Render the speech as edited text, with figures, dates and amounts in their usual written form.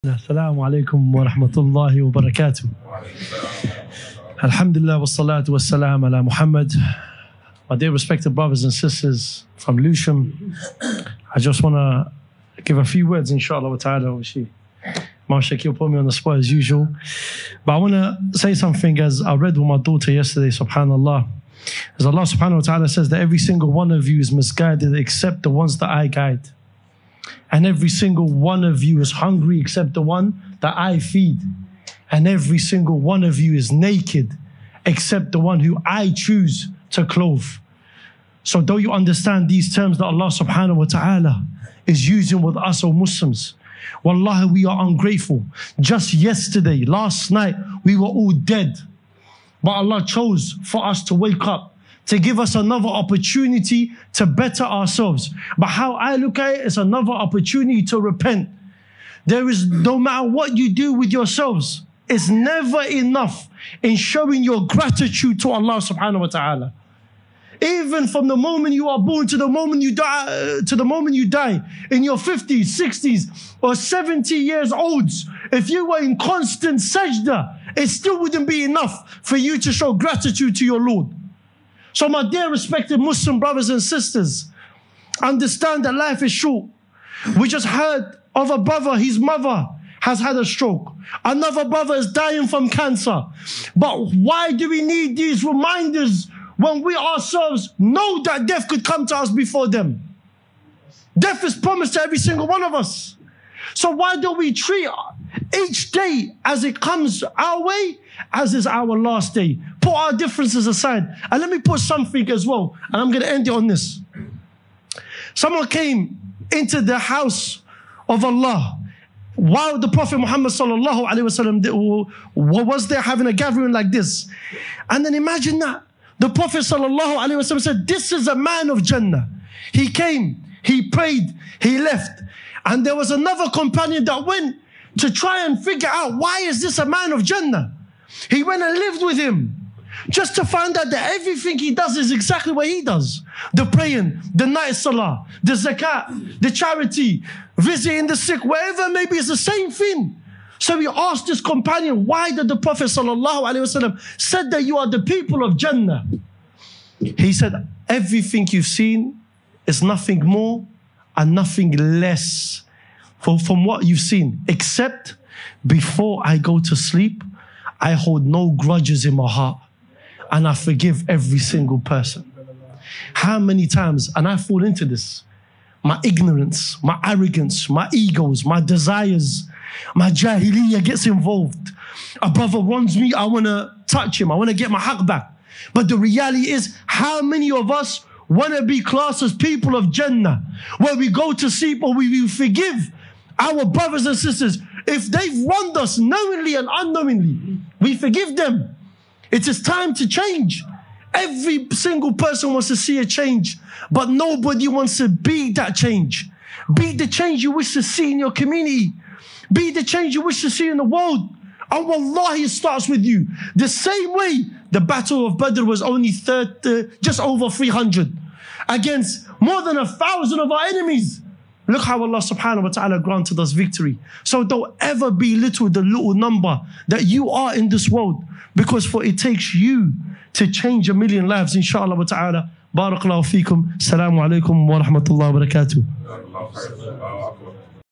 Assalamu alaikum wa rahmatullahi wa barakatuh. Alhamdulillah wa salatu wa salam ala Muhammad. My dear respected brothers and sisters from Lewisham, I just want to give a few words, inshallah wa ta'ala. Obviously, Shakil put me on the spot as usual. But I want to say something as I read with my daughter yesterday, subhanallah. As Allah subhanahu wa ta'ala says that every single one of you is misguided except the ones that I guide. And every single one of you is hungry except the one that I feed. And every single one of you is naked except the one who I choose to clothe. So don't you understand these terms that Allah subhanahu wa ta'ala is using with us, O Muslims? Wallahi, we are ungrateful. Just yesterday, last night, we were all dead. But Allah chose for us to wake up, to give us another opportunity to better ourselves. But how I look at it, it's another opportunity to repent. There is, no matter what you do with yourselves, it's never enough in showing your gratitude to Allah subhanahu wa ta'ala. Even from the moment you are born to the moment you die, in your 50s, 60s, or 70 years old, if you were in constant sajda, it still wouldn't be enough for you to show gratitude to your Lord. So my dear respected Muslim brothers and sisters, understand that life is short. We just heard of a brother, his mother has had a stroke. Another brother is dying from cancer. But why do we need these reminders when we ourselves know that death could come to us before them? Death is promised to every single one of us. So why don't we treat each day as it comes our way, as is our last day? Put our differences aside. And let me put something as well, and I'm going to end it on this. Someone came into the house of Allah while the Prophet Muhammad sallallahu alaihi wasallam was there having a gathering like this. And then imagine that. The Prophet sallallahu alaihi wasallam said, this is a man of Jannah. He came, he prayed, he left. And there was another companion that went to try and figure out, why is this a man of Jannah? He went and lived with him just to find out that everything he does is exactly what he does. The praying, the night salah, the zakat, the charity, visiting the sick, wherever maybe it's the same thing. So he asked this companion, why did the Prophet sallallahu alaihi wasallam said that you are the people of Jannah? He said, everything you've seen is nothing more and nothing less from what you've seen, except before I go to sleep, I hold no grudges in my heart and I forgive every single person. How many times, and I fall into this, my ignorance, my arrogance, my egos, my desires, my jahiliyyah gets involved. A brother wrongs me, I want to touch him, I want to get my haqq back. But the reality is, how many of us want to be classed as people of Jannah, where we go to sleep or we forgive our brothers and sisters? If they've wronged us knowingly and unknowingly, we forgive them. It is time to change. Every single person wants to see a change, but nobody wants to be that change. Be the change you wish to see in your community. Be the change you wish to see in the world. And wallahi, it starts with you. The same way the battle of Badr was only just over 300 against more than 1,000 of our enemies. Look how Allah subhanahu wa ta'ala granted us victory. So don't ever belittle the little number that you are in this world, because for it takes you to change a million lives, inshallah wa ta'ala. Barakallahu feekum. Assalamu alaikum wa rahmatullahi wa barakatuh.